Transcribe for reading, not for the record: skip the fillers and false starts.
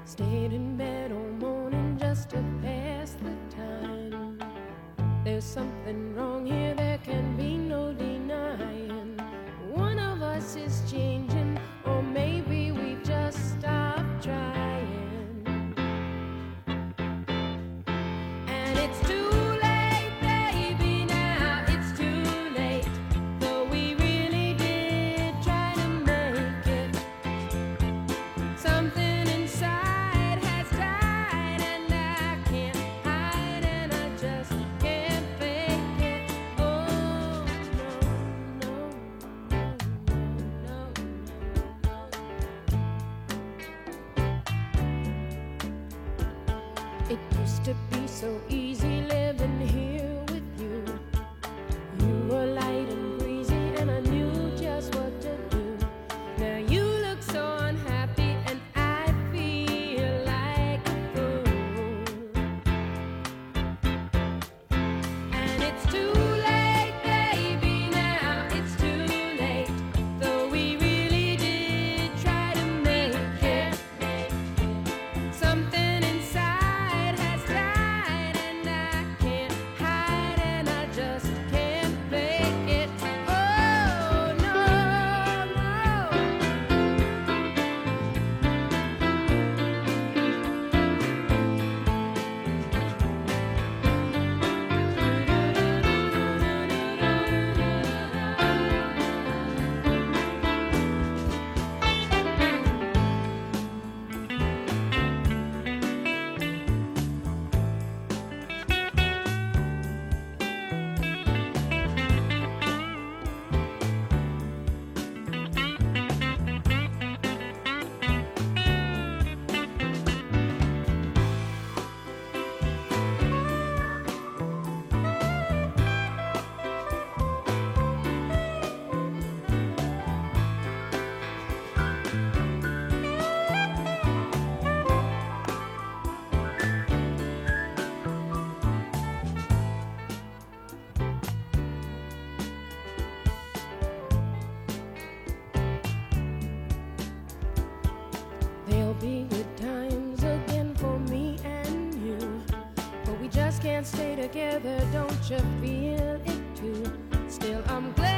Stayed in bed all morning just to pass the time. There's something wrong here, there can be no denying. One of us is changing, or maybe we just stopped trying. And it's too late, baby, now it's too late. Though we really did try to make it. Something inside has died, and I can't hide, and I just can't fake it. Oh, no, no, no, no. It used to be so easy living here with you. You were light and breezy, and I knew just what to do. Now you look so unhappy, and I feel like a fool. And it's too late, baby, now it's too late. Though we really did try to make it. Something inside has died, and I can't hide, and I just can't fake it. Oh, no, there'll be good times again for me and you, but we just can't stay together. Don't you feel it too? Still, I'm glad